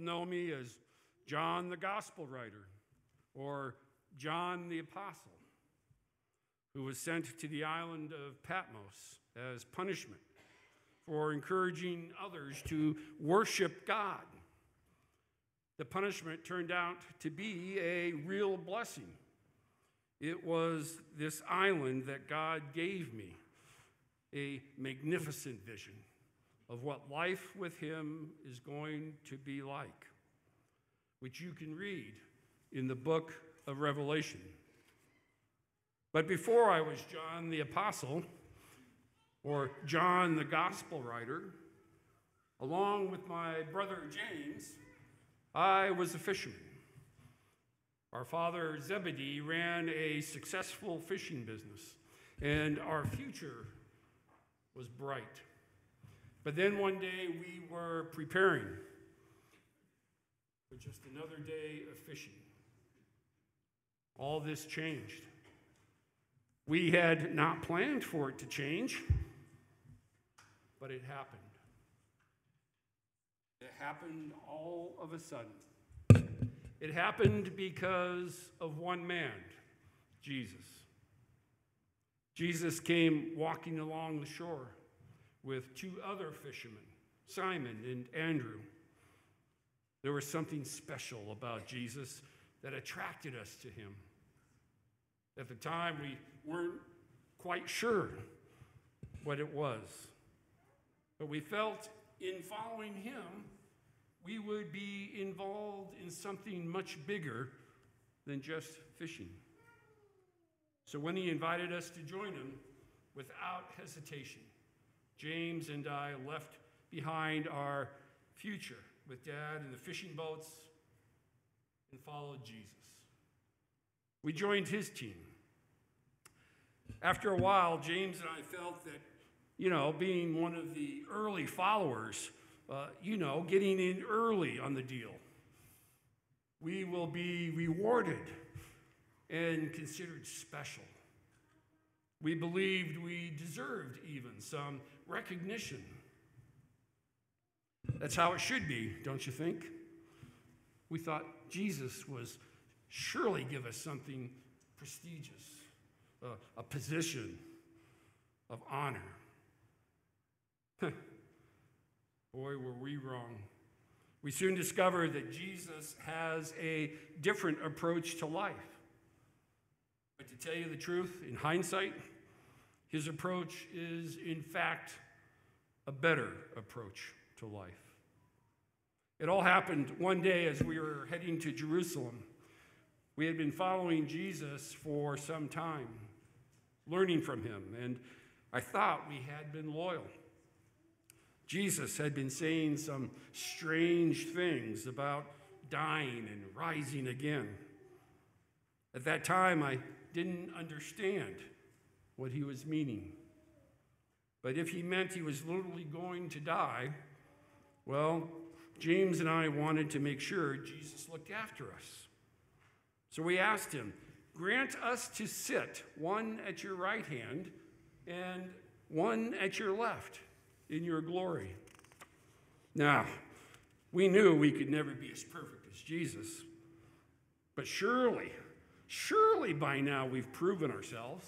know me as John the Gospel writer or John the Apostle, who was sent to the island of Patmos as punishment for encouraging others to worship God. The punishment turned out to be a real blessing. It was this island that God gave me, a magnificent vision of what life with him is going to be like, which you can read in the book of Revelation. But before I was John the Apostle, or John the Gospel writer, along with my brother James, I was a fisherman. Our father Zebedee ran a successful fishing business, and our future was bright. But then one day we were preparing for just another day of fishing. All this changed. We had not planned for it to change, but it happened. It happened all of a sudden. It happened because of one man, Jesus. Jesus came walking along the shore with two other fishermen, Simon and Andrew. There was something special about Jesus that attracted us to him. At the time, we weren't quite sure what it was, but we felt in following him, we would be involved in something much bigger than just fishing. So when he invited us to join him, without hesitation, James and I left behind our future with Dad in the fishing boats and followed Jesus. We joined his team. After a while, James and I felt that, being one of the early followers, getting in early on the deal, we will be rewarded and considered special. We believed we deserved even some recognition. That's how it should be, don't you think? We thought Jesus was surely give us something prestigious, a position of honor. Boy, were we wrong. We soon discovered that Jesus has a different approach to life. But to tell you the truth, in hindsight, his approach is, in fact, a better approach to life. It all happened one day as we were heading to Jerusalem. We had been following Jesus for some time, learning from him, and I thought we had been loyal. Jesus had been saying some strange things about dying and rising again. At that time, I didn't understand what he was meaning. But if he meant he was literally going to die, well, James and I wanted to make sure Jesus looked after us. So we asked him, grant us to sit, one at your right hand and one at your left, in your glory. Now, we knew we could never be as perfect as Jesus, but surely by now we've proven ourselves.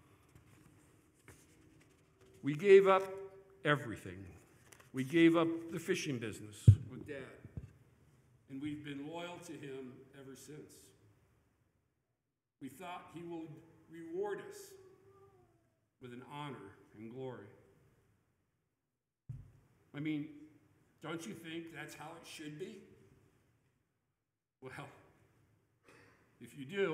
We gave up everything. We gave up the fishing business with Dad, and we've been loyal to him ever since. We thought he would reward us with an honor and glory. I mean, don't you think that's how it should be? Well, if you do,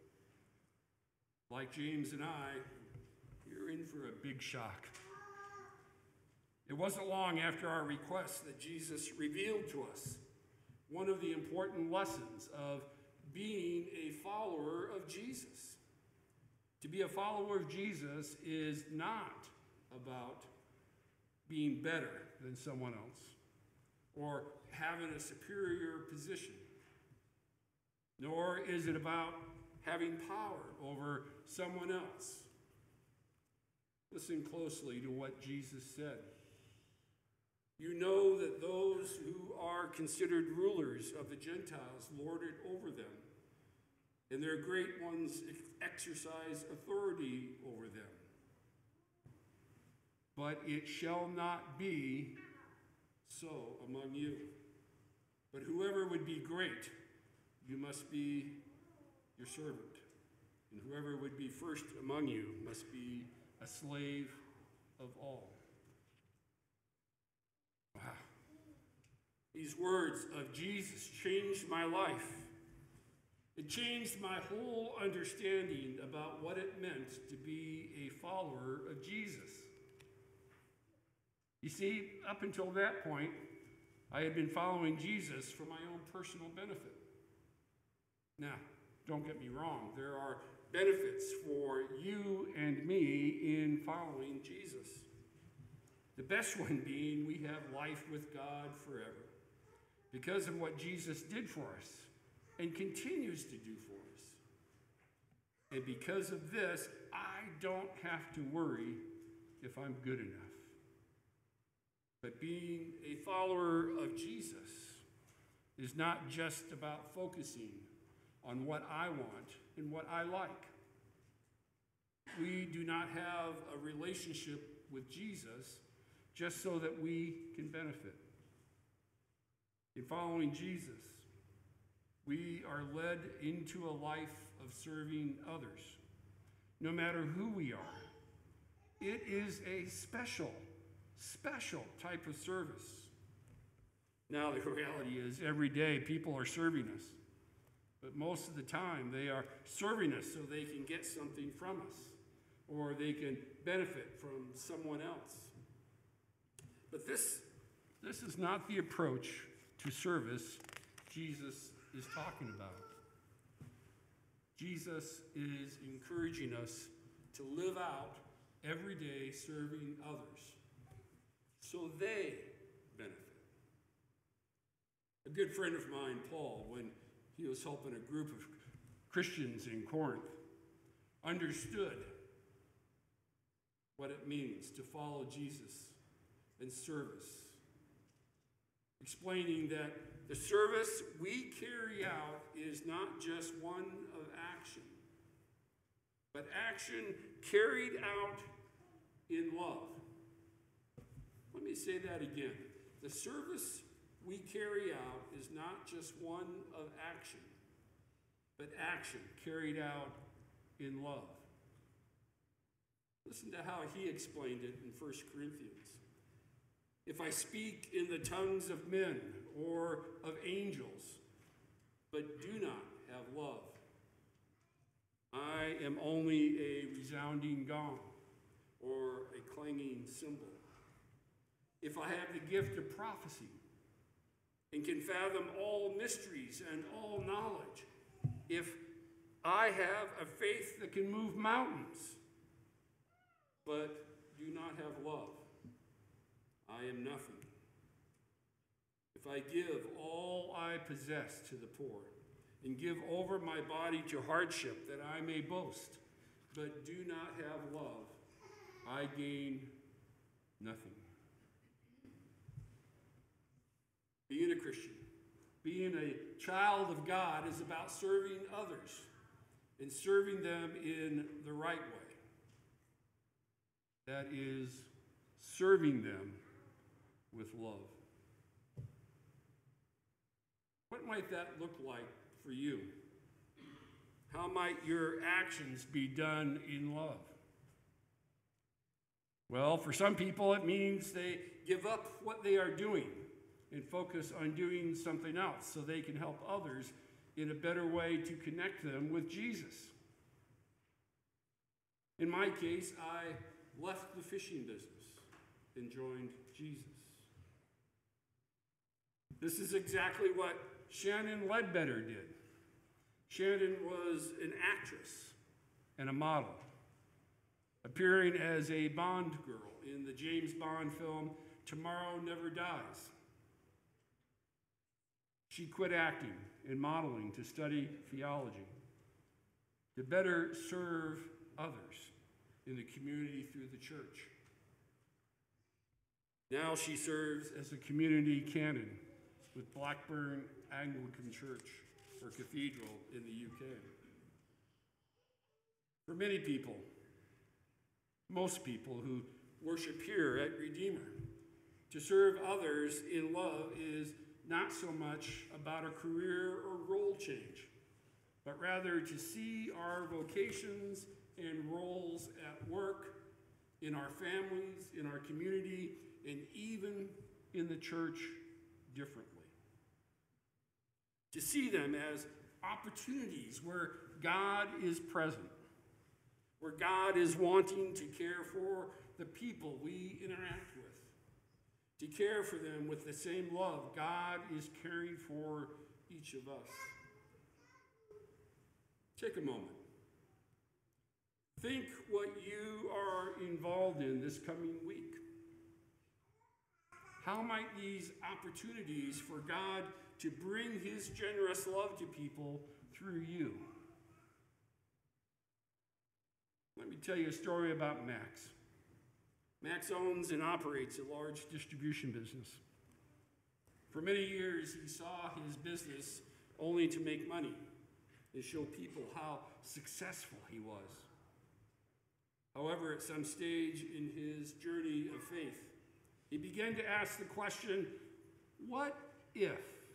like James and I, you're in for a big shock. It wasn't long after our request that Jesus revealed to us one of the important lessons of being a follower of Jesus. To be a follower of Jesus is not about being better than someone else or having a superior position, nor is it about having power over someone else. Listen closely to what Jesus said. You know that those who are considered rulers of the Gentiles lord it over them, and their great ones exercise authority over them. But it shall not be so among you. But whoever would be great, you must be your servant. And whoever would be first among you must be a slave of all. Wow. These words of Jesus changed my life. It changed my whole understanding about what it meant to be a follower of Jesus. You see, up until that point, I had been following Jesus for my own personal benefit. Now, don't get me wrong, there are benefits for you and me in following Jesus. The best one being we have life with God forever because of what Jesus did for us and continues to do for us. And because of this, I don't have to worry if I'm good enough. But being a follower of Jesus is not just about focusing on what I want and what I like. We do not have a relationship with Jesus just so that we can benefit. In following Jesus, we are led into a life of serving others, no matter who we are. It is a special type of service. Now, the reality is every day people are serving us, but most of the time they are serving us so they can get something from us or they can benefit from someone else. But this is not the approach to service Jesus is talking about. Jesus is encouraging us to live out every day serving others so they benefit. A good friend of mine, Paul, when he was helping a group of Christians in Corinth, understood what it means to follow Jesus in service, explaining that the service we carry out is not just one of action, but action carried out in love. Let me say that again. The service we carry out is not just one of action, but action carried out in love. Listen to how he explained it in 1 Corinthians. If I speak in the tongues of men or of angels, but do not have love, I am only a resounding gong or a clanging cymbal. If I have the gift of prophecy and can fathom all mysteries and all knowledge, if I have a faith that can move mountains, but do not have love, I am nothing. If I give all I possess to the poor and give over my body to hardship that I may boast, but do not have love, I gain nothing. Being a Christian, being a child of God is about serving others and serving them in the right way. That is, serving them with love. What might that look like for you? How might your actions be done in love? Well, for some people, it means they give up what they are doing and focus on doing something else so they can help others in a better way to connect them with Jesus. In my case, I left the fishing business and joined Jesus. This is exactly what Shannon Ledbetter did. Shannon was an actress and a model, appearing as a Bond girl in the James Bond film Tomorrow Never Dies. She quit acting and modeling to study theology, to better serve others in the community through the church. Now she serves as a community canon with Blackburn Anglican Church or Cathedral in the UK. For many people, most people who worship here at Redeemer, to serve others in love is not so much about a career or role change, but rather to see our vocations and roles at work, in our families, in our community, and even in the church differently. To see them as opportunities where God is present, where God is wanting to care for the people we interact with, to care for them with the same love God is caring for each of us. Take a moment. Think what you are involved in this coming week. How might these opportunities for God to bring his generous love to people through you? Let me tell you a story about Max. Max owns and operates a large distribution business. For many years, he saw his business only to make money and show people how successful he was. However, at some stage in his journey of faith, he began to ask the question, what if?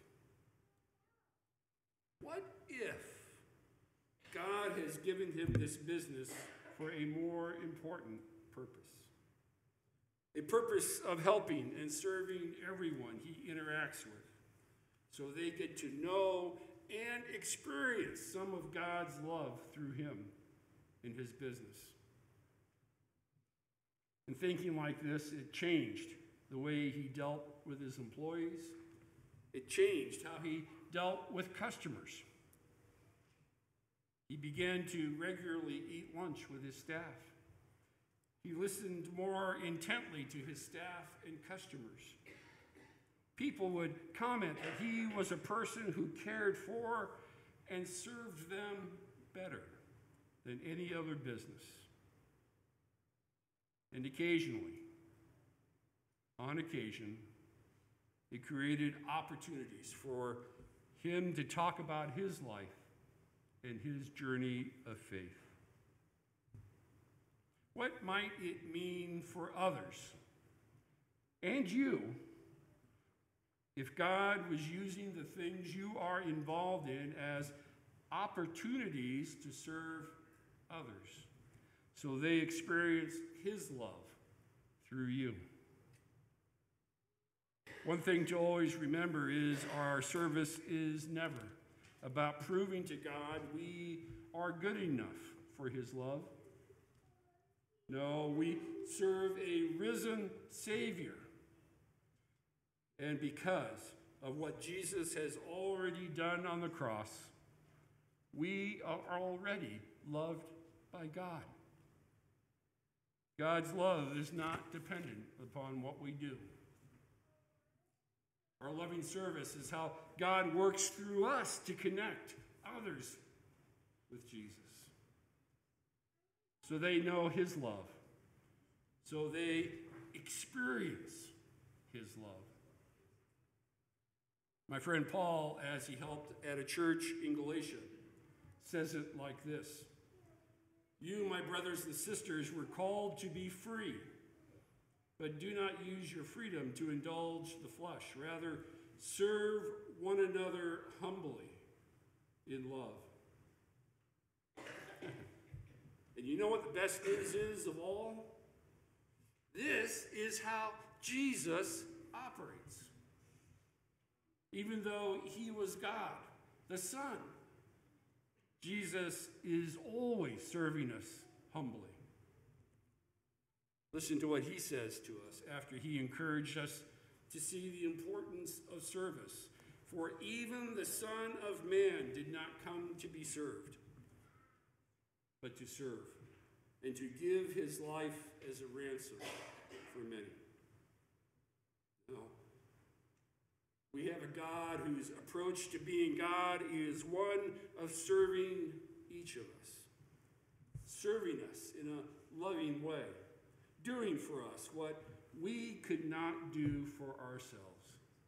What if God has given him this business for a more important purpose? A purpose of helping and serving everyone he interacts with, so they get to know and experience some of God's love through him in his business. And thinking like this, it changed the way he dealt with his employees. It changed how he dealt with customers. He began to regularly eat lunch with his staff. He listened more intently to his staff and customers. People would comment that he was a person who cared for and served them better than any other business. And occasionally, on occasion, it created opportunities for him to talk about his life and his journey of faith. What might it mean for others and you if God was using the things you are involved in as opportunities to serve others so they experience his love through you? One thing to always remember is our service is never about proving to God we are good enough for his love. No, we serve a risen Savior. And because of what Jesus has already done on the cross, we are already loved by God. God's love is not dependent upon what we do. Our loving service is how God works through us to connect others with Jesus, so they know his love, so they experience his love. My friend Paul, as he helped at a church in Galatia, says it like this: "You, my brothers and sisters, were called to be free, but do not use your freedom to indulge the flesh. Rather, serve one another humbly in love." And you know what the best news is of all? This is how Jesus operates. Even though he was God, the Son, Jesus is always serving us humbly. Listen to what he says to us after he encouraged us to see the importance of service. "For even the Son of Man did not come to be served, but to serve, and to give his life as a ransom for many." No. We have a God whose approach to being God is one of serving each of us, serving us in a loving way, doing for us what we could not do for ourselves.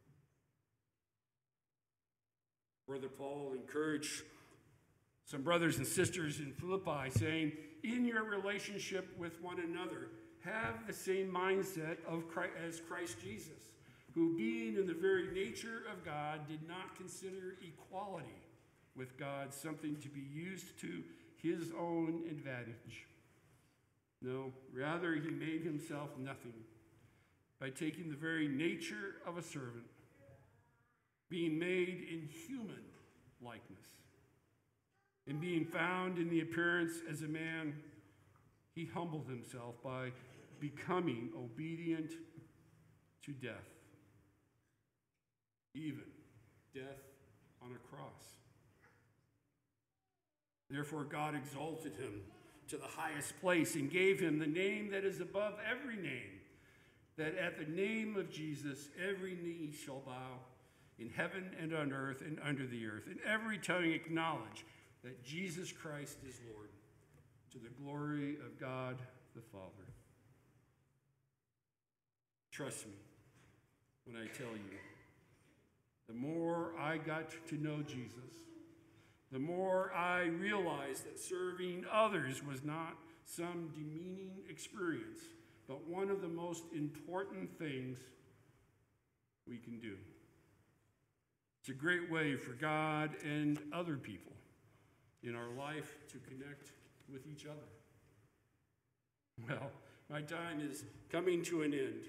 Brother Paul encouraged some brothers and sisters in Philippi, saying, in your relationship with one another, have the same mindset as Christ Jesus, who being in the very nature of God did not consider equality with God something to be used to his own advantage. No, rather he made himself nothing by taking the very nature of a servant, being made in human likeness, and being found in the appearance as a man, he humbled himself by becoming obedient to death, even death on a cross. Therefore, God exalted him to the highest place and gave him the name that is above every name, that at the name of Jesus every knee shall bow in heaven and on earth and under the earth, and every tongue acknowledge that Jesus Christ is Lord, to the glory of God the Father. Trust me when I tell you, the more I got to know Jesus, the more I realized that serving others was not some demeaning experience, but one of the most important things we can do. It's a great way for God and other people in our life to connect with each other. Well, my time is coming to an end.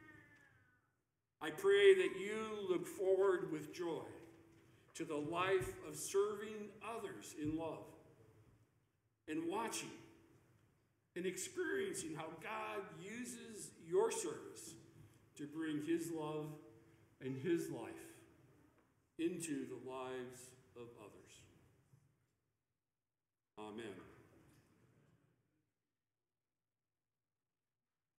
I pray that you look forward with joy to the life of serving others in love and watching and experiencing how God uses your service to bring his love and his life into the lives of others. Amen.